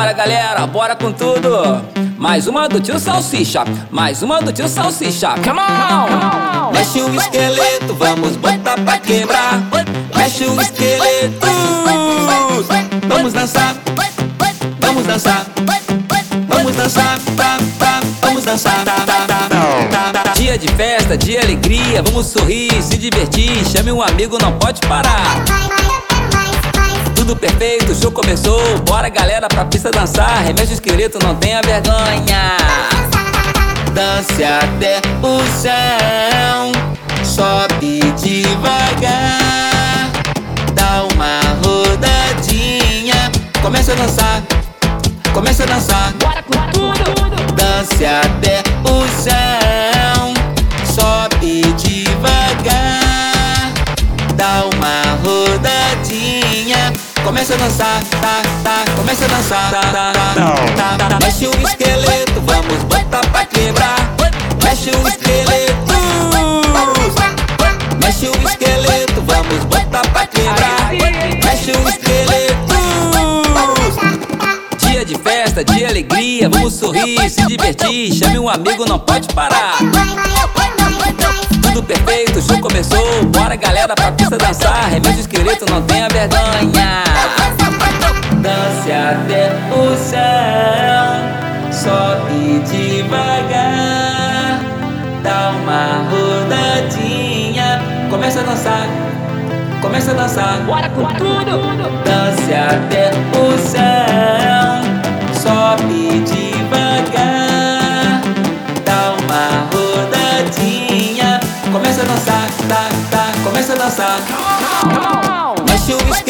Bora galera, bora com tudo. Mais uma do tio Salsicha, mais uma do tio Salsicha. Come on! Mexe o esqueleto, vamos botar pra quebrar. Mexe o esqueleto. Vamos dançar, vamos dançar, vamos dançar, vamos dançar. Dia de festa, de alegria, vamos sorrir, se divertir. Chame um amigo, não pode parar. Tudo perfeito, o show começou. Bora galera pra pista dançar. Remexe o esqueleto, não tenha vergonha. Dance até o chão, sobe devagar, dá uma rodadinha. Começa a dançar, começa a dançar. Bora com tudo. Dance até o chão, sobe devagar, dá uma rodadinha. Começa a dançar, começa a dançar, Mexe o esqueleto, vamos botar pra quebrar. Mexe o esqueleto, mexe o esqueleto, vamos botar pra quebrar. Mexe o esqueleto. Dia de festa, de alegria, vamos sorrir, se divertir. Chame um amigo, não pode parar. Tudo perfeito, o show começou. Bora galera pra pista dançar. Remexe o esqueleto, não tenha vergonha. Dance até o chão, sobe devagar, dá uma rodadinha. Começa a dançar, começa a dançar. Bora com tudo. Dance até o chão, sobe devagar, dá uma rodadinha. Começa a dançar, começa a dançar. Come on. Mexe o